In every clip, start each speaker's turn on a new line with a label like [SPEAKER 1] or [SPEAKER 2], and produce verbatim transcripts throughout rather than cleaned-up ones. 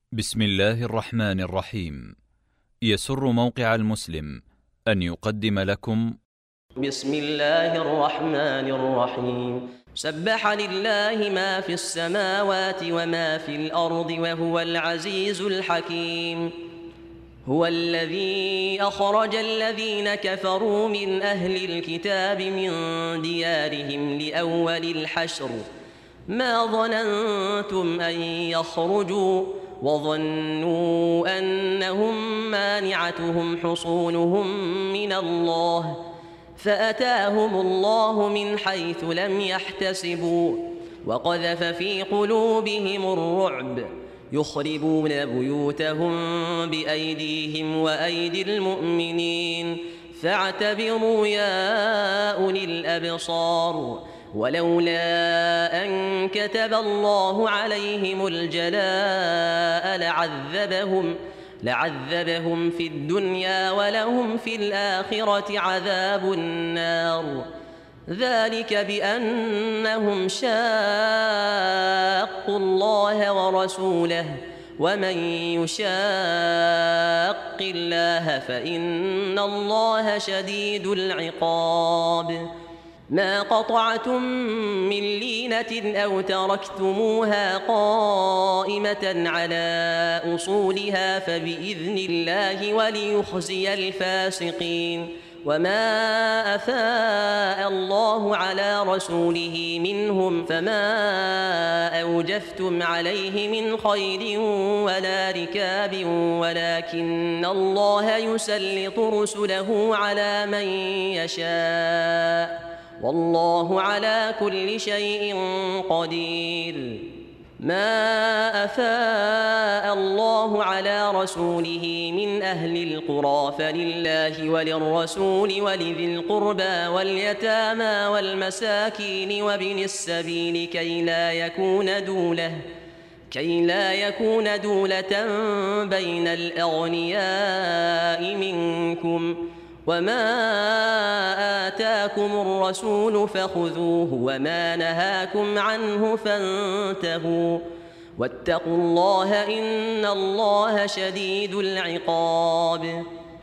[SPEAKER 1] بسم الله الرحمن الرحيم. يسر موقع المسلم أن يقدم لكم
[SPEAKER 2] بسم الله الرحمن الرحيم. سبح لله ما في السماوات وما في الأرض وهو العزيز الحكيم. هو الذي أخرج الذين كفروا من أهل الكتاب من ديارهم لأول الحشر ما ظننتم أن يخرجوا وظنوا أنهم مانعتهم حصونهم من الله فأتاهم الله من حيث لم يحتسبوا وقذف في قلوبهم الرعب يخربون بيوتهم بأيديهم وأيدي المؤمنين فاعتبروا يا أولي الأبصار. ولولا أن كتب الله عليهم الجلاء لعذبهم لعذبهم في الدنيا ولهم في الآخرة عذاب النار. ذلك بأنهم شاقوا الله ورسوله ومن يشاق الله فإن الله شديد العقاب. ما قطعتم من لينة أو تركتموها قائمة على أصولها فبإذن الله وليخزي الفاسقين. وما أفاء الله على رسوله منهم فما أوجفتم عليه من خير ولا ركاب ولكن الله يسلط رسله على من يشاء والله على كل شيء قدير. ما أفاء الله على رسوله من أهل القرى فلله وللرسول ولذي القربى واليتامى والمساكين وابن السبيل كي لا يكون دولة كي لا يكون دولة بين الأغنياء منكم. وما آتاكم الرسول فخذوه وما نهاكم عنه فانتهوا واتقوا الله إن الله شديد العقاب.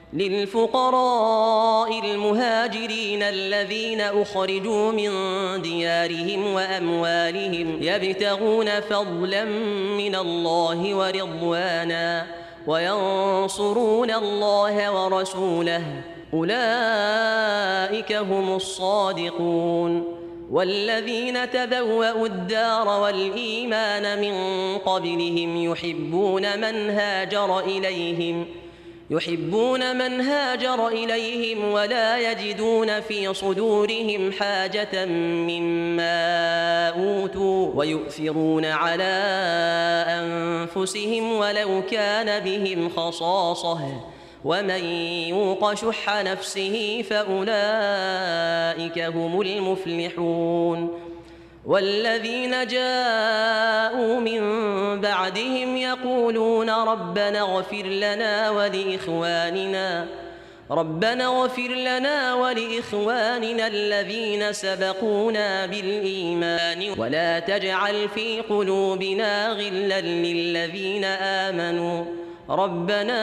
[SPEAKER 2] للفقراء المهاجرين الذين أخرجوا من ديارهم وأموالهم يبتغون فضلا من الله ورضوانا وينصرون الله ورسوله أولئك هم الصادقون. والذين تبوأوا الدار والإيمان من قبلهم يحبون من هاجر إليهم يحبون من هاجر إليهم ولا يجدون في صدورهم حاجة مما أوتوا ويؤثرون على أنفسهم ولو كان بهم خصاصة ومن يوق شح نفسه فأولئك هم المفلحون. والذين جاءوا من بعدهم يقولون ربنا اغفر لنا ولإخواننا ربنا اغفر لنا ولإخواننا الذين سبقونا بالإيمان ولا تجعل في قلوبنا غلا للذين آمنوا ربنا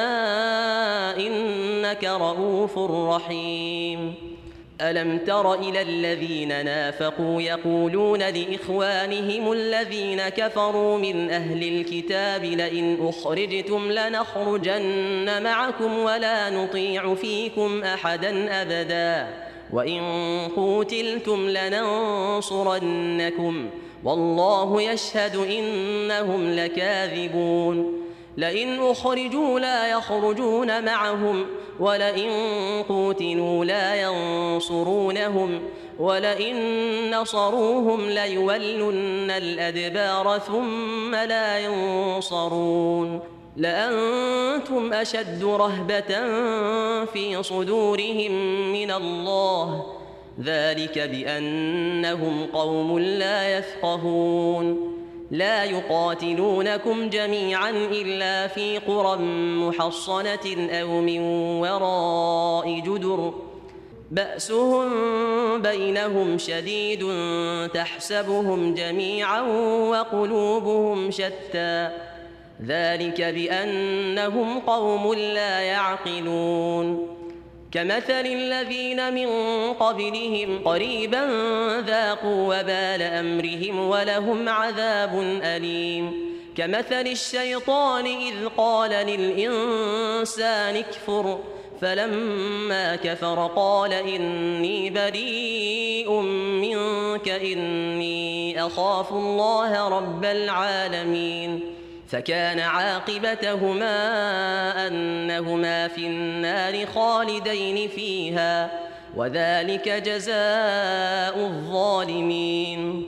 [SPEAKER 2] إنك رؤوف رحيم. ألم تر إلى الذين نافقوا يقولون لإخوانهم الذين كفروا من أهل الكتاب لئن أخرجتم لنخرجن معكم ولا نطيع فيكم أحدا أبدا وإن قوتلتم لننصرنكم والله يشهد إنهم لكاذبون. لئن أخرجوا لا يخرجون معهم ولئن قوتلوا لا ينصرونهم ولئن نصروهم ليولن الأدبار ثم لا ينصرون. لأنتم أشد رهبة في صدورهم من الله ذلك بأنهم قوم لا يفقهون. لا يقاتلونكم جميعا إلا في قرى محصنة أو من وراء جدر بأسهم بينهم شديد تحسبهم جميعا وقلوبهم شتى ذلك بأنهم قوم لا يعقلون كمثل الذين من قبلهم قريبا ذاقوا وبال أمرهم ولهم عذاب أليم كمثل الشيطان إذ قال للإنسان اكفر فلما كفر قال إني بريء منك إني أخاف الله رب العالمين فكان عاقبتهما أنهما في النار خالدين فيها وذلك جزاء الظالمين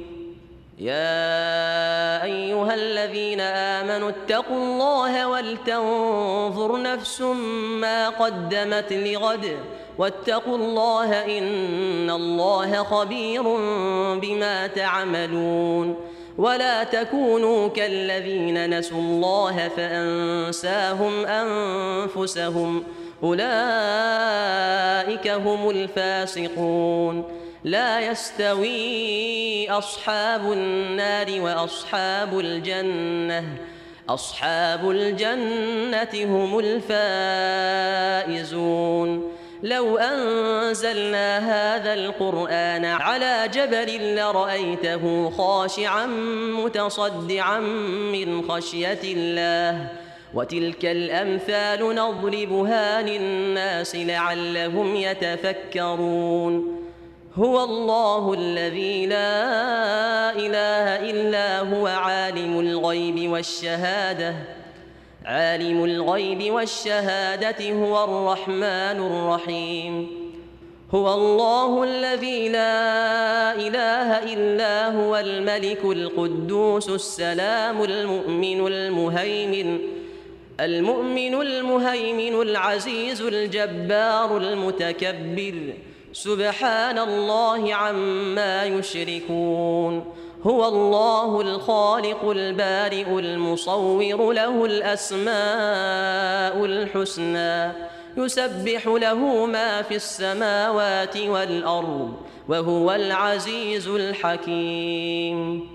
[SPEAKER 2] يا أيها الذين آمنوا اتقوا الله ولتنظر نفس ما قدمت لغد واتقوا الله إن الله خبير بما تعملون ولا تكونوا كالذين نسوا الله فأنساهم أنفسهم أولئك هم الفاسقون لا يستوي أصحاب النار وأصحاب الجنة أصحاب الجنة هم الفائزون لو أنزلنا هذا القرآن على جبل لرأيته خاشعا متصدعا من خشية الله وتلك الأمثال نضربها للناس لعلهم يتفكرون هو الله الذي لا إله إلا هو عالم الغيب والشهادة عالم الغيب والشهادة هو الرحمن الرحيم هو الله الذي لا إله إلا هو الملك القدوس السلام المؤمن المهيمن المؤمن المهيمن العزيز الجبار المتكبر سبحان الله عما يشركون هو الله الخالق البارئ المصور له الأسماء الحسنى يسبح له ما في السماوات والأرض وهو العزيز الحكيم